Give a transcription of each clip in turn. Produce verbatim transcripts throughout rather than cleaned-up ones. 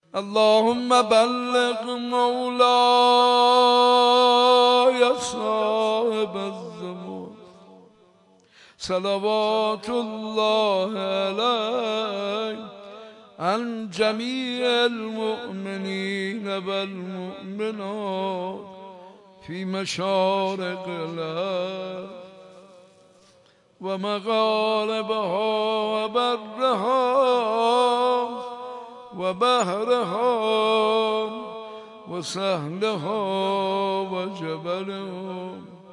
اللهم بلغ مولاي صاحب الزمان صلوات الله عليه عن جميع المؤمنين والمؤمنات في مشارق الأرض ومغاربها وبرها وبحرها وسهلها وجبلها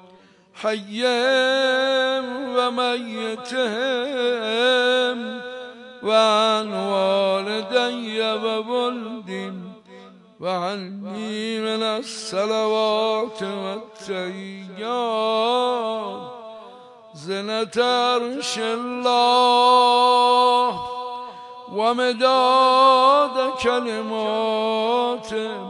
حيهم وميتهم وعن والدي وولدي وعني من الصلوات والتحيات زنة عرش الله ومداد كلماته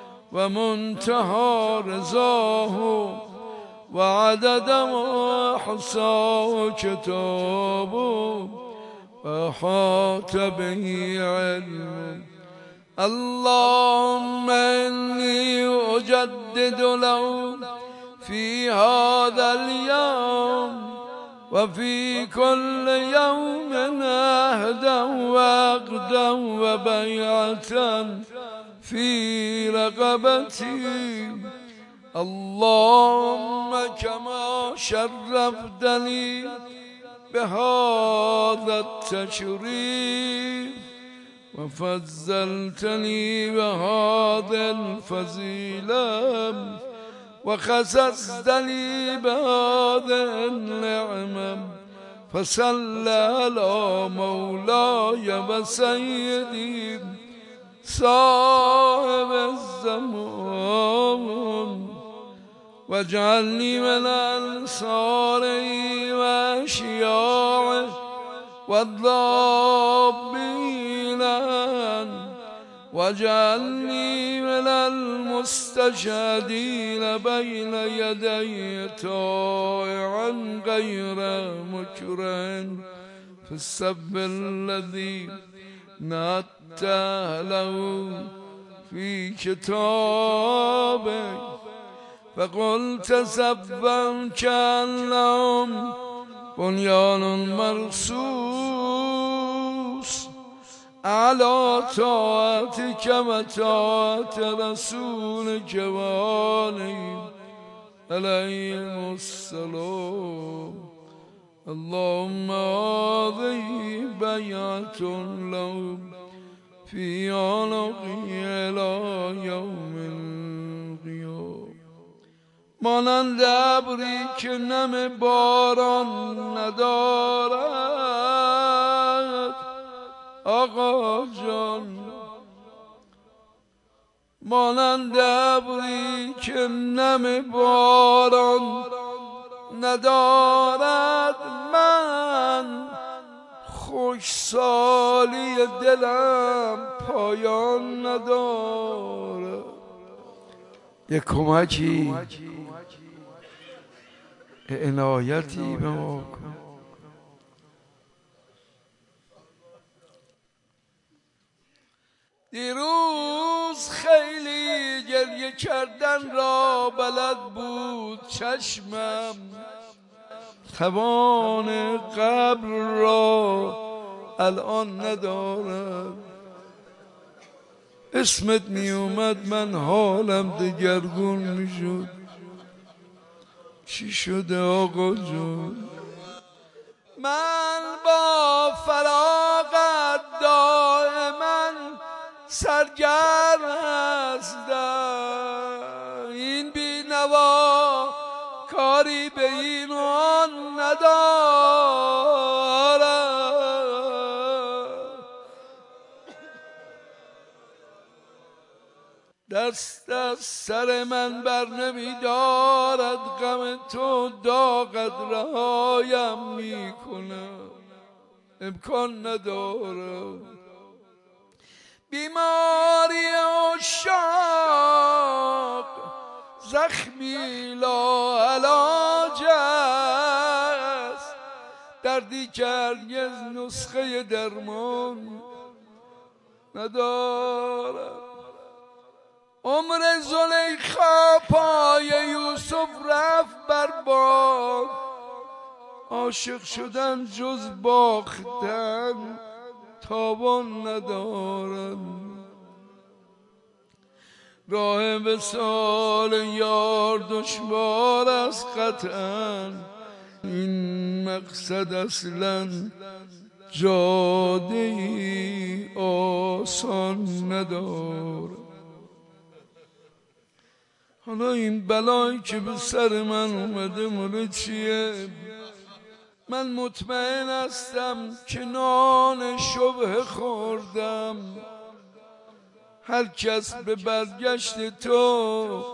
ومنتهى رضاه وعدد ما حصاه كتابه وأحاط به علمه. اللهم إني أجدد له في هذا اليوم وفي كل يوم عهدا وعقدا وبيعة في رقبتي. اللهم كما شرفتني بهذا التشريف وفضلتني بهذا الفضيلة وخصصتني بهذا النعمة فصل على مولاي وسيدي صاحب الزمان واجعلني من أنصاره وأشياعه والضابين عنه واجعلني من المستشهدين بين يدي طائعا غير مكره في السب الذي نأت له في كتابك فقلت سبا كأنهم بنيان مرصوص على طاعتك وطاعة رسولك وآله عليهم السلام. اللهم هذه بيعة لهم في عنقي إلى يوم القيامة. مانند ابری که نم باران ندارد آقا جان، مانند ابری که نم باران ندارد من خوشسالی دلم پایان ندارد. یک کمکی عنایتی به ما کن. دیروز خیلی گریه کردن را بلد بود چشمم، توان قبر را الان ندارد. اسمت می اومد من حالم دگرگون می شد. چی شده آقا جون؟ من با فراغت دائما سرگرم هستم، این بی نوا کاری به این و آن ندارم. دست از سر من بر نمی دارد، غم تو داغت رهایم می کنم، امکان ندارم. بیماری عشاق زخمی لا علاج است، دردی که هرگز نسخه درمان ندارد. عاشق شدن جز باختن تاوان ندارد. راه وصال یار دشوار است قطعا، این مقصد اصلا جاده ای آسان ندارد. حالا این بلایی که به سر من اومده مال چیه؟ من مطمئن هستم که نان شبه خوردم. هر کس به برگشت تو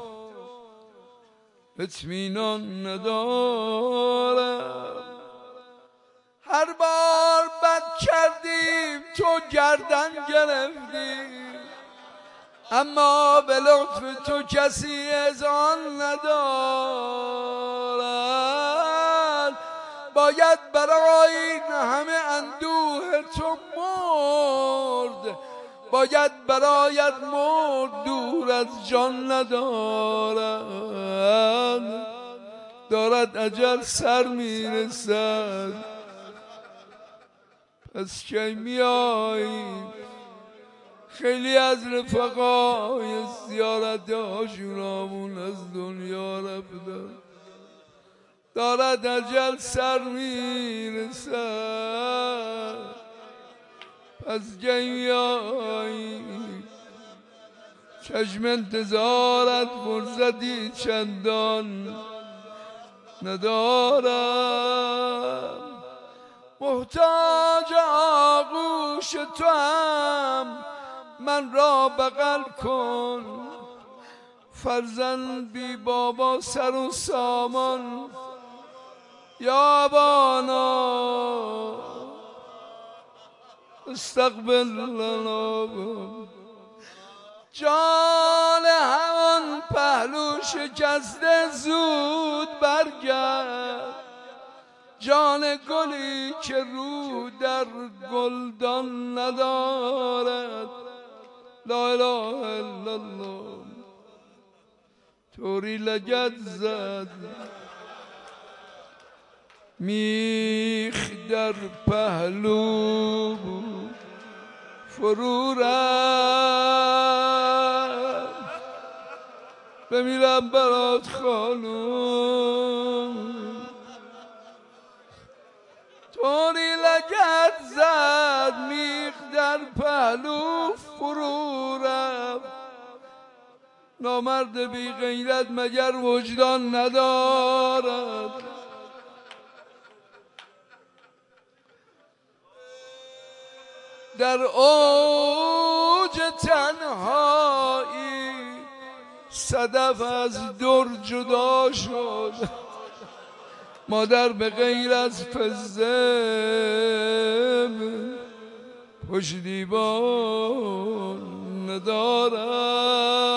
اطمینان ندارم. هر بار بد کردیم تو گردن گرفتی، اما به لطف تو کسی اذعان ندارد. باید برای این همه اندوه تو مرد، باید برایت مرد دور از جان ندارد. دارد اجل سر میرسد، پس کی میایی؟ خیلی از رفقای زیارت آشورامون از دنیا رفتن، دارد اجل سر میرسد، پس کی میایی؟ چشم انتظارت فرصتی چندان ندارم. محتاج آغوش تو هم من را بغل کن، فرزند بی بابا سر و سامان یا بانا استقبل لنا. جان همان پهلو شکسته زود برگرد، جان گلی که رو در گلدان ندارد. لا اله الا الله. طوری لگد زد میخ در پهلو فرو رفت، بمیرم برات خانوم. طوری لگد زد میخ در پهلو فرو رفت. نامرد بی غیرت مگر وجدان ندارد؟ در اوج تنهایی صدف از در جدا شد، مادر به غیر از فزه پشتیبان ندارد.